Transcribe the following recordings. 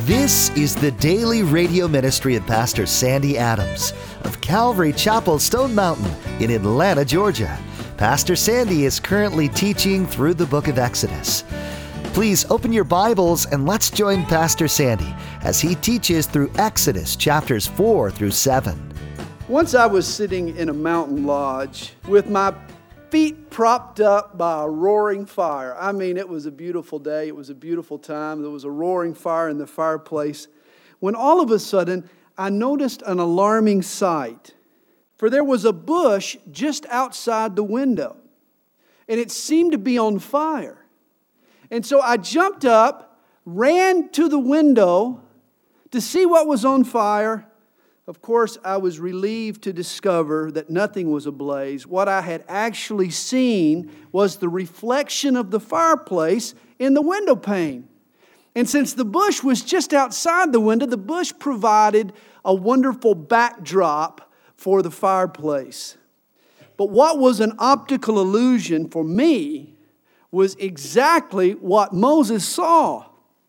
This is the daily radio ministry of Pastor Sandy Adams of Calvary Chapel, Stone Mountain in Atlanta, Georgia. Pastor Sandy is currently teaching through the book of Exodus. Please open your Bibles and let's join Pastor Sandy as he teaches through Exodus chapters 4 through 7. Once I was sitting in a mountain lodge with my feet propped up by a roaring fire. I mean, it was a beautiful day. It was a beautiful time. There was a roaring fire in the fireplace, when all of a sudden I noticed an alarming sight. For there was a bush just outside the window, and it seemed to be on fire. And so I jumped up, ran to the window to see what was on fire. Of course, I was relieved to discover that nothing was ablaze. What I had actually seen was the reflection of the fireplace in the window pane. And since the bush was just outside the window, the bush provided a wonderful backdrop for the fireplace. But what was an optical illusion for me was exactly what Moses saw.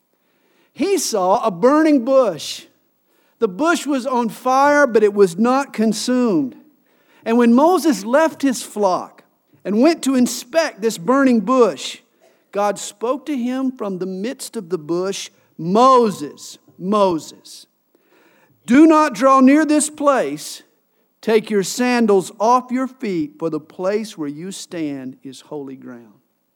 He saw a burning bush. The bush was on fire, but it was not consumed. And when Moses left his flock and went to inspect this burning bush, God spoke to him from the midst of the bush, "Moses, Moses, do not draw near this place. Take your sandals off your feet, for the place where you stand is holy ground."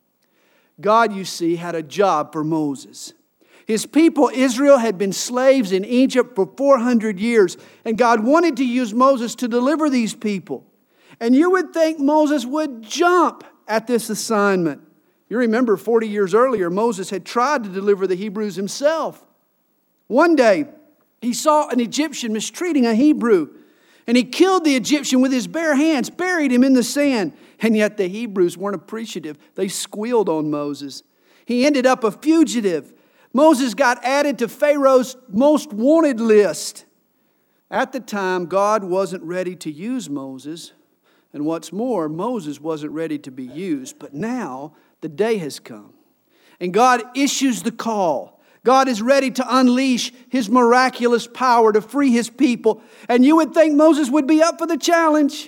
God, you see, had a job for Moses. His people, Israel, had been slaves in Egypt for 400 years. And God wanted to use Moses to deliver these people. And you would think Moses would jump at this assignment. You remember 40 years earlier, Moses had tried to deliver the Hebrews himself. One day, he saw an Egyptian mistreating a Hebrew. And he killed the Egyptian with his bare hands, buried him in the sand. And yet the Hebrews weren't appreciative. They squealed on Moses. He ended up a fugitive. Moses got added to Pharaoh's most wanted list. At the time, God wasn't ready to use Moses. And what's more, Moses wasn't ready to be used. But now, the day has come. And God issues the call. God is ready to unleash His miraculous power to free His people. And you would think Moses would be up for the challenge.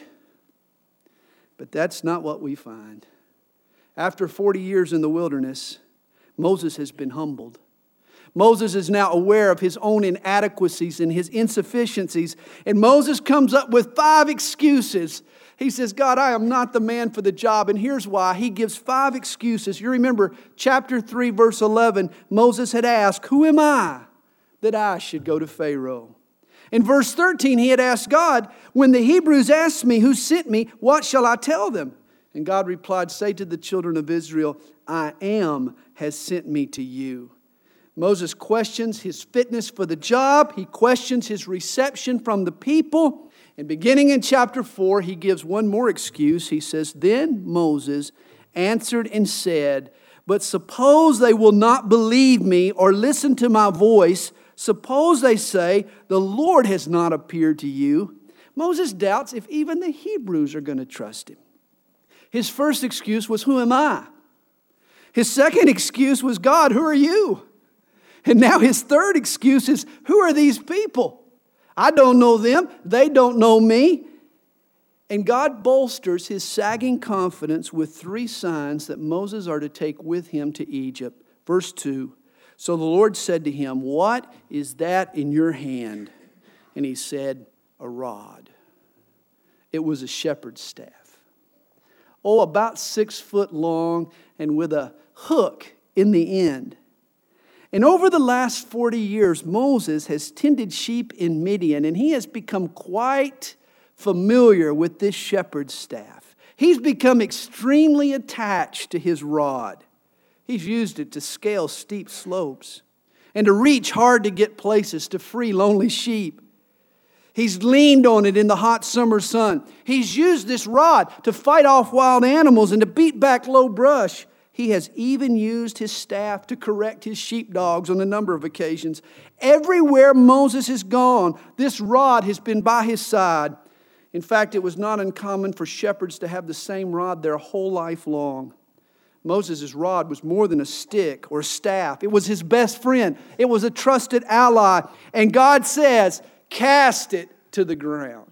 But that's not what we find. After 40 years in the wilderness, Moses has been humbled. Moses is now aware of his own inadequacies and his insufficiencies. And Moses comes up with 5 excuses. He says, God, I am not the man for the job. And here's why. He gives 5 excuses. You remember chapter 3, verse 11, Moses had asked, who am I that I should go to Pharaoh? In verse 13, he had asked God, when the Hebrews asked me who sent me, what shall I tell them? And God replied, say to the children of Israel, I am has sent me to you. Moses questions his fitness for the job. He questions his reception from the people. And beginning in chapter 4, he gives one more excuse. He says, then Moses answered and said, but suppose they will not believe me or listen to my voice. Suppose they say, the Lord has not appeared to you. Moses doubts if even the Hebrews are going to trust him. His first excuse was, who am I? His second excuse was, God, who are you? And now his third excuse is, who are these people? I don't know them. They don't know me. And God bolsters his sagging confidence with 3 signs that Moses are to take with him to Egypt. Verse 2, so the Lord said to him, what is that in your hand? And he said, a rod. It was a shepherd's staff. Oh, about 6 foot long and with a hook in the end. And over the last 40 years, Moses has tended sheep in Midian, and he has become quite familiar with this shepherd's staff. He's become extremely attached to his rod. He's used it to scale steep slopes and to reach hard-to-get places to free lonely sheep. He's leaned on it in the hot summer sun. He's used this rod to fight off wild animals and to beat back low brush. He has even used his staff to correct his sheepdogs on a number of occasions. Everywhere Moses has gone, this rod has been by his side. In fact, it was not uncommon for shepherds to have the same rod their whole life long. Moses' rod was more than a stick or a staff. It was his best friend. It was a trusted ally. And God says, cast it to the ground.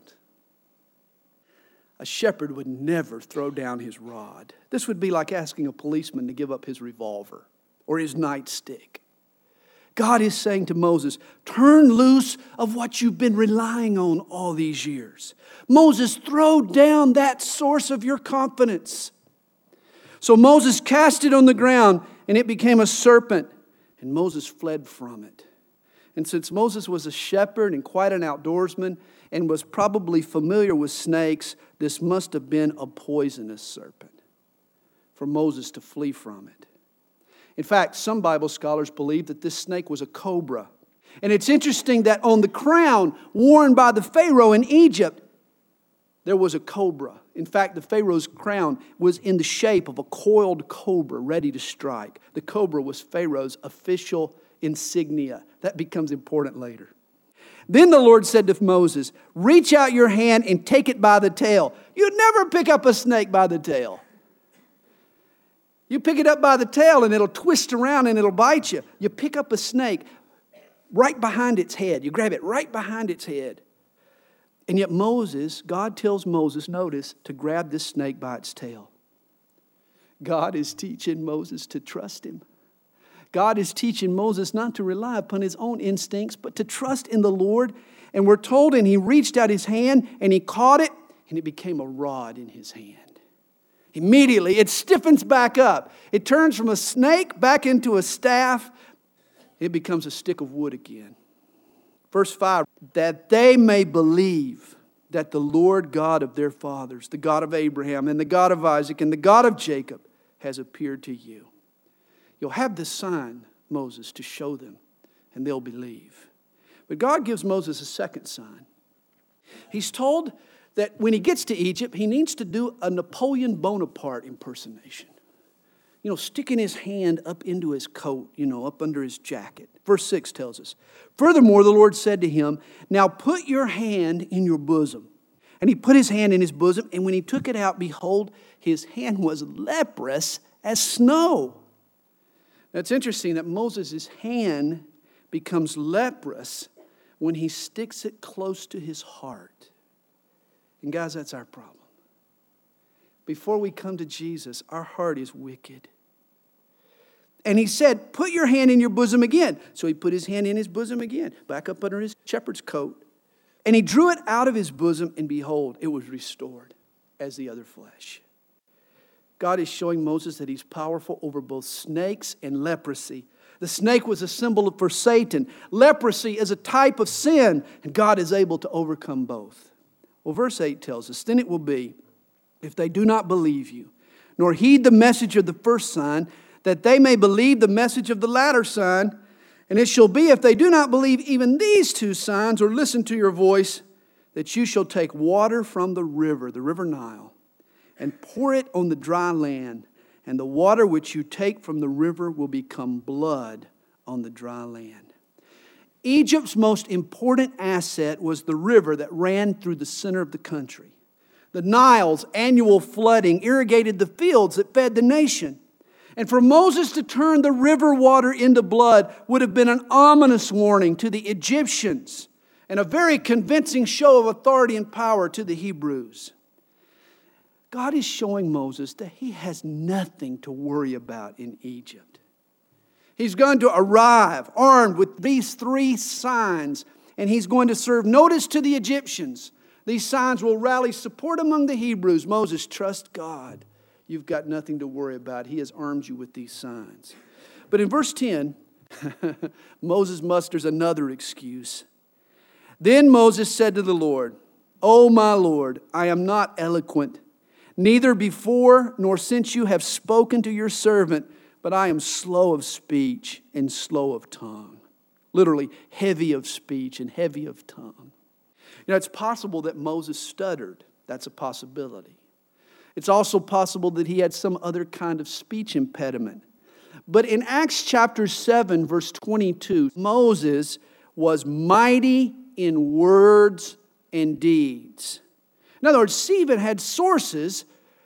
A shepherd would never throw down his rod. This would be like asking a policeman to give up his revolver or his nightstick. God is saying to Moses, turn loose of what you've been relying on all these years. Moses, throw down that source of your confidence. So Moses cast it on the ground, and it became a serpent, and Moses fled from it. And since Moses was a shepherd and quite an outdoorsman and was probably familiar with snakes, this must have been a poisonous serpent for Moses to flee from it. In fact, some Bible scholars believe that this snake was a cobra. And it's interesting that on the crown worn by the Pharaoh in Egypt, there was a cobra. In fact, the Pharaoh's crown was in the shape of a coiled cobra ready to strike. The cobra was Pharaoh's official insignia. That becomes important later. Then the Lord said to Moses, reach out your hand and take it by the tail. You'd never pick up a snake by the tail. You pick it up by the tail and it'll twist around and it'll bite you. You pick up a snake right behind its head. You grab it right behind its head. And yet God tells Moses, notice, to grab this snake by its tail. God is teaching Moses to trust him. God is teaching Moses not to rely upon his own instincts, but to trust in the Lord. And we're told, and he reached out his hand and he caught it, and it became a rod in his hand. Immediately, it stiffens back up. It turns from a snake back into a staff. It becomes a stick of wood again. Verse 5, that they may believe that the Lord God of their fathers, the God of Abraham and the God of Isaac and the God of Jacob has appeared to you. You'll have this sign, Moses, to show them, and they'll believe. But God gives Moses a second sign. He's told that when he gets to Egypt, he needs to do a Napoleon Bonaparte impersonation. Sticking his hand up into his coat, up under his jacket. Verse 6 tells us, furthermore, the Lord said to him, now put your hand in your bosom. And he put his hand in his bosom, and when he took it out, behold, his hand was leprous as snow. Now, it's interesting that Moses' hand becomes leprous when he sticks it close to his heart. And guys, that's our problem. Before we come to Jesus, our heart is wicked. And he said, put your hand in your bosom again. So he put his hand in his bosom again, back up under his shepherd's coat. And he drew it out of his bosom, and behold, it was restored as the other flesh. God is showing Moses that he's powerful over both snakes and leprosy. The snake was a symbol for Satan. Leprosy is a type of sin, and God is able to overcome both. Well, verse 8 tells us, then it will be, if they do not believe you, nor heed the message of the first sign, that they may believe the message of the latter sign. And it shall be, if they do not believe even these two signs, or listen to your voice, that you shall take water from the river Nile, and pour it on the dry land, and the water which you take from the river will become blood on the dry land. Egypt's most important asset was the river that ran through the center of the country. The Nile's annual flooding irrigated the fields that fed the nation. And for Moses to turn the river water into blood would have been an ominous warning to the Egyptians and a very convincing show of authority and power to the Hebrews. God is showing Moses that he has nothing to worry about in Egypt. He's going to arrive armed with these three signs, and he's going to serve notice to the Egyptians. These signs will rally support among the Hebrews. Moses, trust God. You've got nothing to worry about. He has armed you with these signs. But in verse 10, Moses musters another excuse. Then Moses said to the Lord, O my Lord, I am not eloquent, neither before nor since you have spoken to your servant, but I am slow of speech and slow of tongue. Literally, heavy of speech and heavy of tongue. It's possible that Moses stuttered. That's a possibility. It's also possible that he had some other kind of speech impediment. But in Acts chapter 7, verse 22, Moses was mighty in words and deeds. In other words, Stephen had sources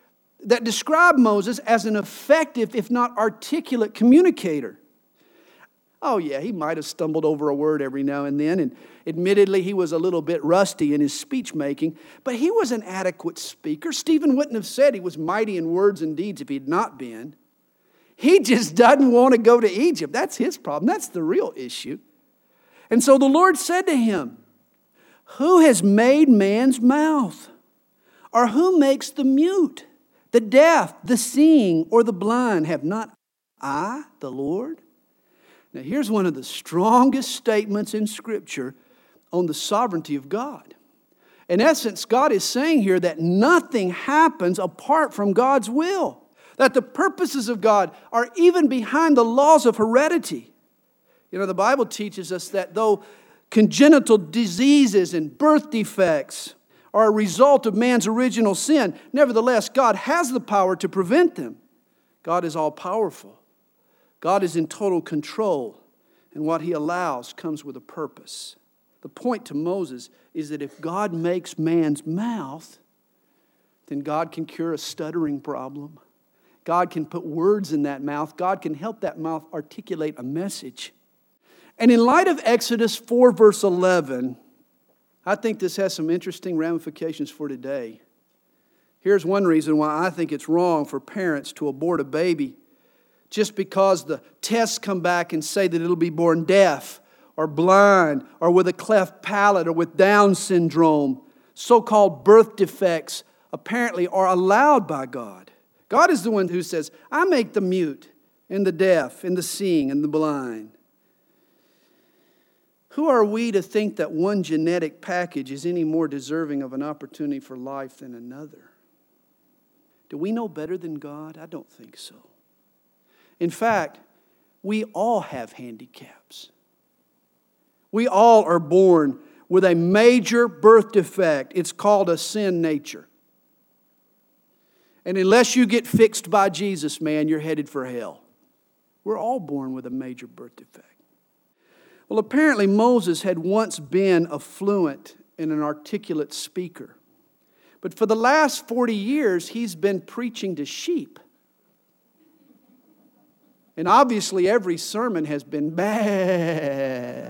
that describe Moses as an effective, if not articulate, communicator. Oh yeah, he might have stumbled over a word every now and then, and admittedly he was a little bit rusty in his speech making, but he was an adequate speaker. Stephen wouldn't have said he was mighty in words and deeds if he'd not been. He just doesn't want to go to Egypt. That's his problem. That's the real issue. And so the Lord said to him, "Who has made man's mouth? Or who makes the mute, the deaf, the seeing, or the blind? Have not I, the Lord?" Now here's one of the strongest statements in Scripture on the sovereignty of God. In essence, God is saying here that nothing happens apart from God's will. That the purposes of God are even behind the laws of heredity. You know, the Bible teaches us that though congenital diseases and birth defects are a result of man's original sin, nevertheless, God has the power to prevent them. God is all-powerful. God is in total control, and what He allows comes with a purpose. The point to Moses is that if God makes man's mouth, then God can cure a stuttering problem. God can put words in that mouth. God can help that mouth articulate a message. And in light of Exodus 4, verse 11, I think this has some interesting ramifications for today. Here's one reason why I think it's wrong for parents to abort a baby just because the tests come back and say that it'll be born deaf or blind or with a cleft palate or with Down syndrome. So-called birth defects apparently are allowed by God. God is the one who says, "I make the mute and the deaf and the seeing and the blind." Who are we to think that one genetic package is any more deserving of an opportunity for life than another? Do we know better than God? I don't think so. In fact, we all have handicaps. We all are born with a major birth defect. It's called a sin nature. And unless you get fixed by Jesus, man, you're headed for hell. We're all born with a major birth defect. Well, apparently Moses had once been a fluent and an articulate speaker. But for the last 40 years, he's been preaching to sheep. And obviously every sermon has been bad.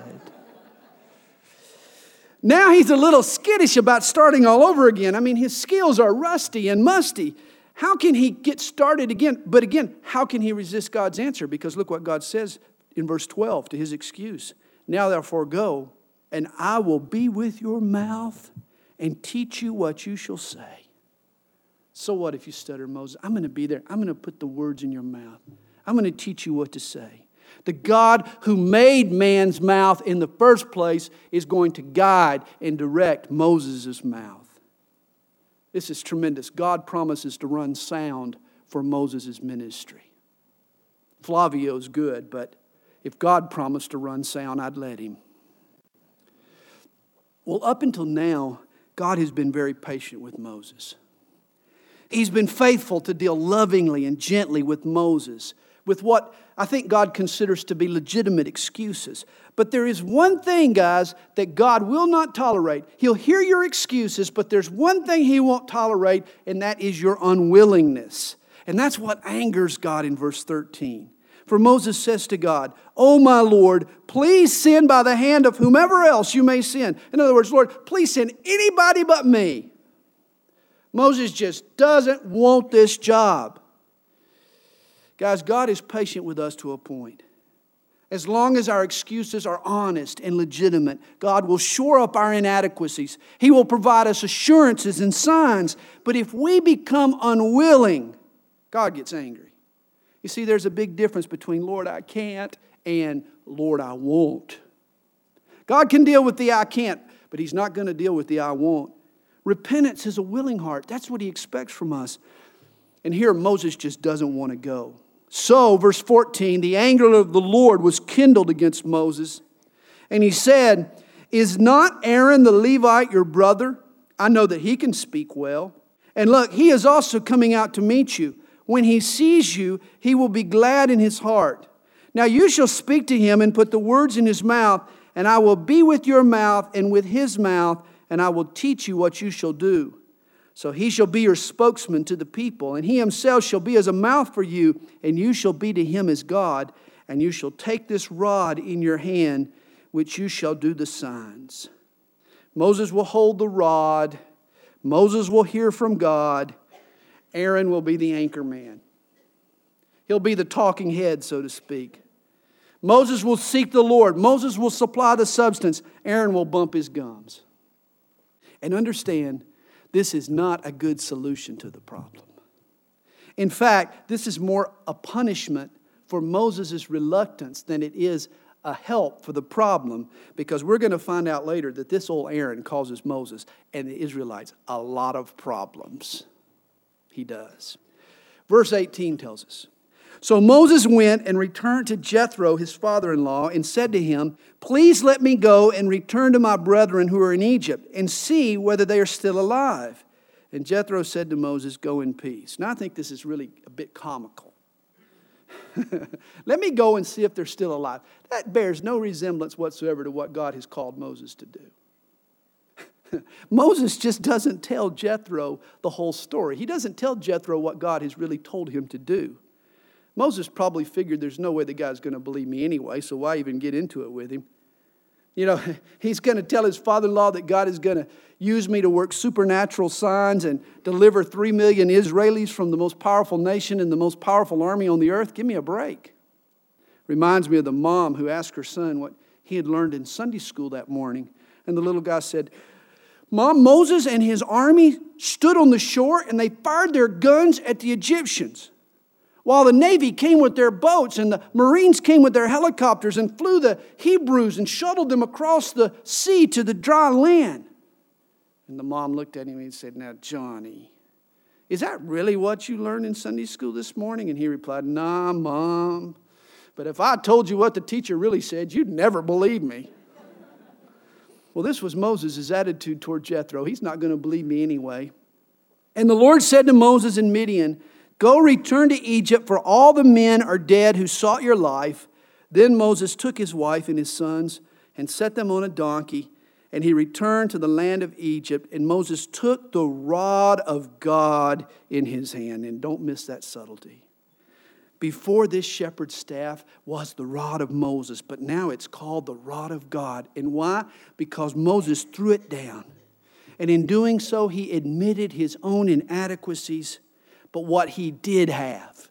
Now he's a little skittish about starting all over again. I mean, his skills are rusty and musty. How can he get started again? But again, how can he resist God's answer? Because look what God says in verse 12 to his excuse. "Now therefore go, and I will be with your mouth and teach you what you shall say." So what if you stutter, Moses? I'm going to be there. I'm going to put the words in your mouth. I'm going to teach you what to say. The God who made man's mouth in the first place is going to guide and direct Moses' mouth. This is tremendous. God promises to run sound for Moses' ministry. Flavio's good, but if God promised to run sound, I'd let him. Well, up until now, God has been very patient with Moses. He's been faithful to deal lovingly and gently with Moses, with what I think God considers to be legitimate excuses. But there is one thing, guys, that God will not tolerate. He'll hear your excuses, but there's one thing He won't tolerate, and that is your unwillingness. And that's what angers God in verse 13. For Moses says to God, "O my Lord, please send by the hand of whomever else you may send." In other words, Lord, please send anybody but me. Moses just doesn't want this job. Guys, God is patient with us to a point. As long as our excuses are honest and legitimate, God will shore up our inadequacies. He will provide us assurances and signs. But if we become unwilling, God gets angry. You see, there's a big difference between "Lord, I can't" and "Lord, I won't." God can deal with the "I can't," but He's not going to deal with the "I won't." Repentance is a willing heart. That's what He expects from us. And here Moses just doesn't want to go. So, verse 14, the anger of the Lord was kindled against Moses. And He said, "Is not Aaron the Levite your brother? I know that he can speak well. And look, he is also coming out to meet you. When he sees you, he will be glad in his heart. Now you shall speak to him and put the words in his mouth, and I will be with your mouth and with his mouth, and I will teach you what you shall do." So he shall be your spokesman to the people, and he himself shall be as a mouth for you, and you shall be to him as God, and you shall take this rod in your hand, which you shall do the signs. Moses will hold the rod. Moses will hear from God. Aaron will be the anchor man. He'll be the talking head, so to speak. Moses will seek the Lord. Moses will supply the substance. Aaron will bump his gums. And understand, this is not a good solution to the problem. In fact, this is more a punishment for Moses' reluctance than it is a help for the problem, because we're going to find out later that this old Aaron causes Moses and the Israelites a lot of problems. He does. Verse 18 tells us, so Moses went and returned to Jethro, his father-in-law, and said to him, please let me go and return to my brethren who are in Egypt and see whether they are still alive. And Jethro said to Moses, go in peace. Now I think this is really a bit comical. Let me go and see if they're still alive. That bears no resemblance whatsoever to what God has called Moses to do. Moses just doesn't tell Jethro the whole story. He doesn't tell Jethro what God has really told him to do. Moses probably figured there's no way the guy's going to believe me anyway, so why even get into it with him? You know, he's going to tell his father-in-law that God is going to use me to work supernatural signs and deliver 3 million Israelis from the most powerful nation and the most powerful army on the earth. Give me a break. Reminds me of the mom who asked her son what he had learned in Sunday school that morning. And the little guy said, Mom, Moses and his army stood on the shore and they fired their guns at the Egyptians, while the Navy came with their boats and the Marines came with their helicopters and flew the Hebrews and shuttled them across the sea to the dry land. And the mom looked at him and said, now, Johnny, is that really what you learned in Sunday school this morning? And he replied, nah, Mom. But if I told you what the teacher really said, you'd never believe me. Well, this was Moses' attitude toward Jethro. He's not going to believe me anyway. And the Lord said to Moses in Midian, go return to Egypt, for all the men are dead who sought your life. Then Moses took his wife and his sons and set them on a donkey, and he returned to the land of Egypt. And Moses took the rod of God in his hand. And don't miss that subtlety. Before this shepherd's staff was the rod of Moses, but now it's called the rod of God. And why? Because Moses threw it down. And in doing so, he admitted his own inadequacies. But what he did have,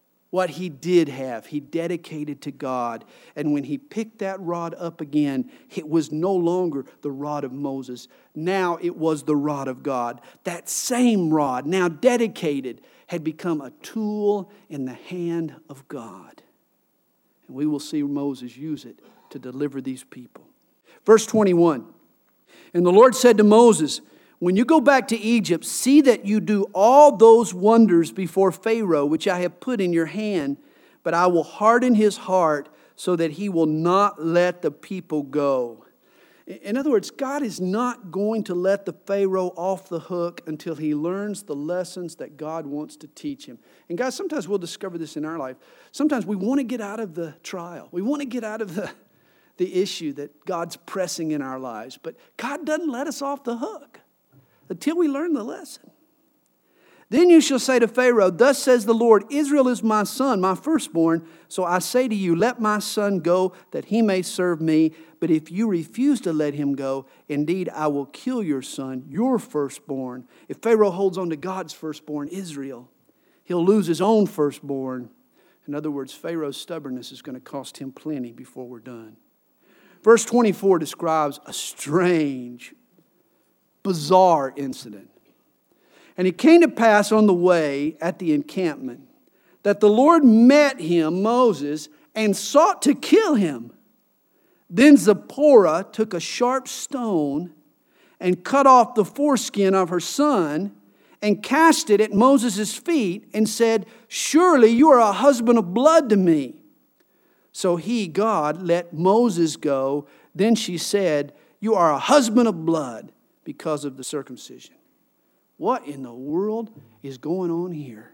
he dedicated to God. And when he picked that rod up again, it was no longer the rod of Moses. Now it was the rod of God. That same rod, now dedicated, had become a tool in the hand of God. And we will see Moses use it to deliver these people. Verse 21, and the Lord said to Moses, when you go back to Egypt, see that you do all those wonders before Pharaoh, which I have put in your hand, but I will harden his heart so that he will not let the people go. In other words, God is not going to let the Pharaoh off the hook until he learns the lessons that God wants to teach him. And guys, sometimes we'll discover this in our life. Sometimes we want to get out of the trial. We want to get out of the issue that God's pressing in our lives. But God doesn't let us off the hook until we learn the lesson. Then you shall say to Pharaoh, thus says the Lord, Israel is my son, my firstborn. So I say to you, let my son go that he may serve me. But if you refuse to let him go, indeed I will kill your son, your firstborn. If Pharaoh holds on to God's firstborn, Israel, he'll lose his own firstborn. In other words, Pharaoh's stubbornness is going to cost him plenty before we're done. Verse 24 describes a strange, bizarre incident. And it came to pass on the way at the encampment that the Lord met him, Moses, and sought to kill him. Then Zipporah took a sharp stone and cut off the foreskin of her son and cast it at Moses' feet and said, surely you are a husband of blood to me. So he, God, let Moses go. Then she said, you are a husband of blood because of the circumcision. What in the world is going on here?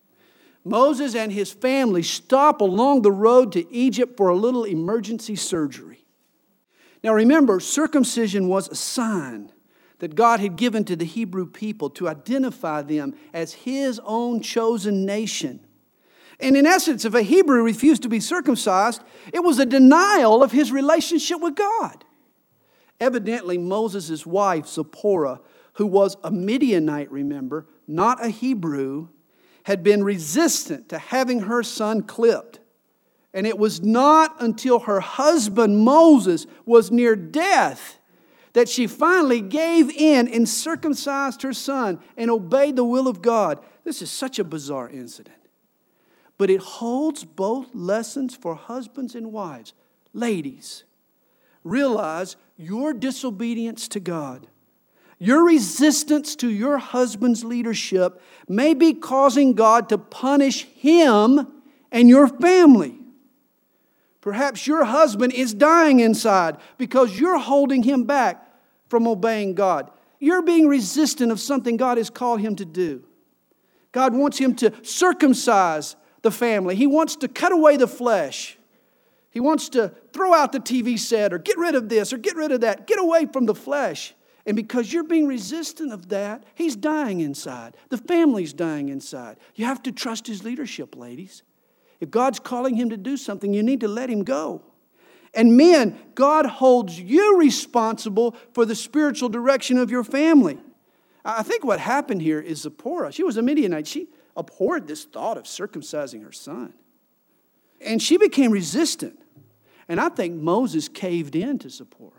Moses and his family stop along the road to Egypt for a little emergency surgery. Now remember, circumcision was a sign that God had given to the Hebrew people to identify them as His own chosen nation. And in essence, if a Hebrew refused to be circumcised, it was a denial of his relationship with God. Evidently, Moses' wife, Zipporah, who was a Midianite, remember, not a Hebrew, had been resistant to having her son clipped. And it was not until her husband, Moses, was near death that she finally gave in and circumcised her son and obeyed the will of God. This is such a bizarre incident. But it holds both lessons for husbands and wives. Ladies, realize your disobedience to God, your resistance to your husband's leadership may be causing God to punish him and your family. Perhaps your husband is dying inside because you're holding him back from obeying God. You're being resistant of something God has called him to do. God wants him to circumcise the family. He wants to cut away the flesh. He wants to throw out the TV set or get rid of this or get rid of that. Get away from the flesh. And because you're being resistant of that, he's dying inside. The family's dying inside. You have to trust his leadership, ladies. If God's calling him to do something, you need to let him go. And men, God holds you responsible for the spiritual direction of your family. I think what happened here is Zipporah. She was a Midianite. She abhorred this thought of circumcising her son. And she became resistant. And I think Moses caved in to Zipporah.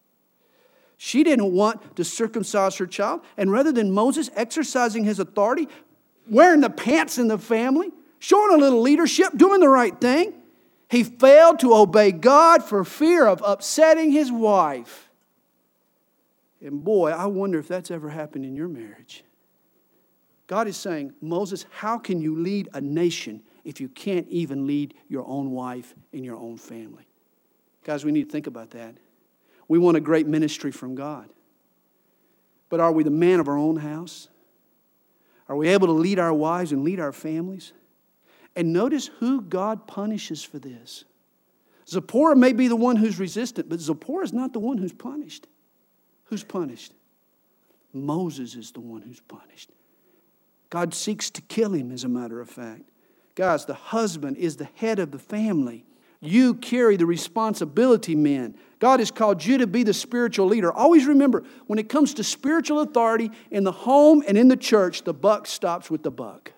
She didn't want to circumcise her child. And rather than Moses exercising his authority, wearing the pants in the family, showing a little leadership, doing the right thing, he failed to obey God for fear of upsetting his wife. And boy, I wonder if that's ever happened in your marriage. God is saying, Moses, how can you lead a nation if you can't even lead your own wife and your own family? Guys, we need to think about that. We want a great ministry from God. But are we the man of our own house? Are we able to lead our wives and lead our families? And notice who God punishes for this. Zipporah may be the one who's resistant, but Zipporah is not the one who's punished. Who's punished? Moses is the one who's punished. God seeks to kill him, as a matter of fact. Guys, the husband is the head of the family. You carry the responsibility, men. God has called you to be the spiritual leader. Always remember, when it comes to spiritual authority in the home and in the church, the buck stops with the buck.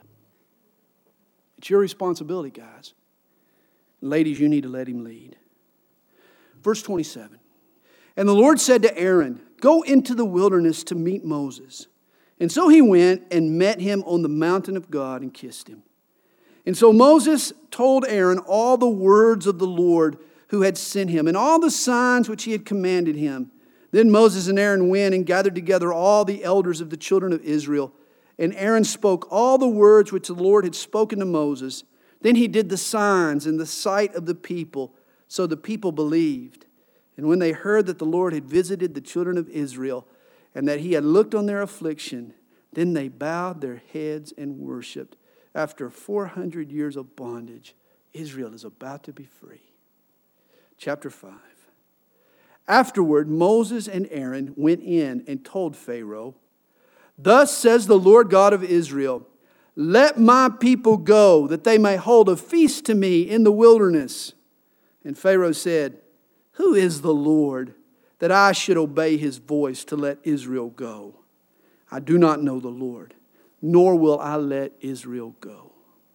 It's your responsibility, guys. Ladies, you need to let him lead. Verse 27. And the Lord said to Aaron, "Go into the wilderness to meet Moses." And so he went and met him on the mountain of God and kissed him. And so Moses told Aaron all the words of the Lord who had sent him and all the signs which he had commanded him. Then Moses and Aaron went and gathered together all the elders of the children of Israel. And Aaron spoke all the words which the Lord had spoken to Moses. Then he did the signs in the sight of the people, so the people believed. And when they heard that the Lord had visited the children of Israel and that he had looked on their affliction, then they bowed their heads and worshiped. After 400 years of bondage, Israel is about to be free. Chapter 5. Afterward, Moses and Aaron went in and told Pharaoh, "Thus says the Lord God of Israel, let my people go, that they may hold a feast to me in the wilderness." And Pharaoh said, "Who is the Lord, that I should obey his voice to let Israel go? I do not know the Lord, nor will I let Israel go."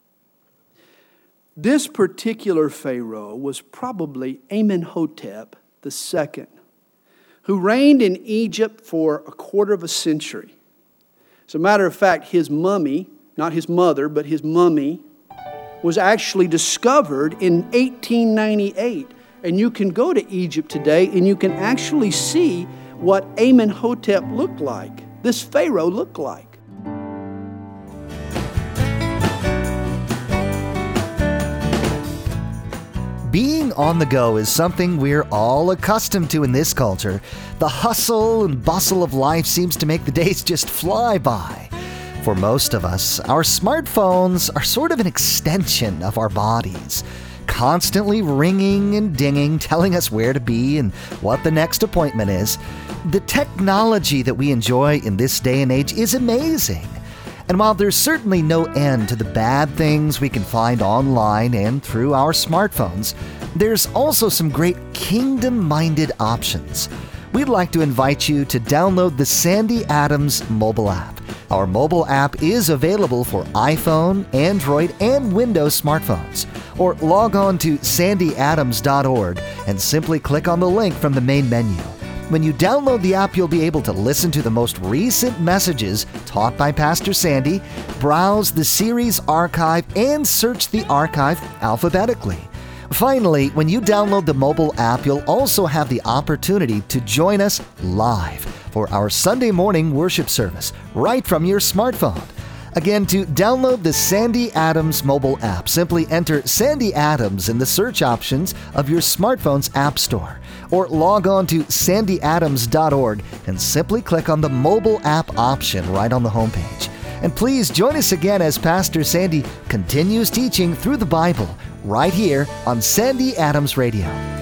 This particular Pharaoh was probably Amenhotep II, who reigned in Egypt for a quarter of a century. As a matter of fact, his mummy, not his mother, but his mummy, was actually discovered in 1898. And you can go to Egypt today and you can actually see what Amenhotep looked like. This Pharaoh looked like. Being on the go is something we're all accustomed to in this culture. The hustle and bustle of life seems to make the days just fly by. For most of us, our smartphones are sort of an extension of our bodies. constantly ringing and dinging, telling us where to be and what the next appointment is. The technology that we enjoy in this day and age is amazing. And while there's certainly no end to the bad things we can find online and through our smartphones, there's also some great kingdom-minded options. We'd like to invite you to download the Sandy Adams mobile app. Our mobile app is available for iPhone, Android, and Windows smartphones. Or log on to sandyadams.org and simply click on the link from the main menu. When you download the app, you'll be able to listen to the most recent messages taught by Pastor Sandy, browse the series archive, and search the archive alphabetically. Finally, when you download the mobile app, you'll also have the opportunity to join us live for our Sunday morning worship service right from your smartphone. Again, to download the Sandy Adams mobile app, simply enter Sandy Adams in the search options of your smartphone's app store, or log on to sandyadams.org and simply click on the mobile app option right on the homepage. And please join us again as Pastor Sandy continues teaching through the Bible right here on Sandy Adams Radio.